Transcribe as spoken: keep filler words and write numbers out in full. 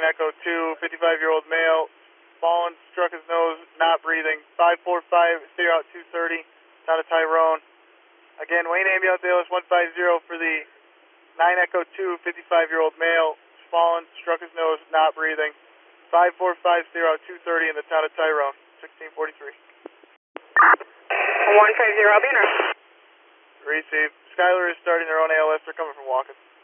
Echo two, fifty-five-year-old male, fallen, struck his nose, not breathing. five four five, stereo out two thirty, town of Tyrone. Again, Wayne Ambulance A L S one five zero for the nine Echo two, fifty-five-year-old male, fallen, struck his nose, not breathing. five four five, stereo out two thirty in the town of Tyrone, sixteen forty-three. one five zero, I'll be in. Receive. Skylar is starting their own A L S. They're coming from Watkins.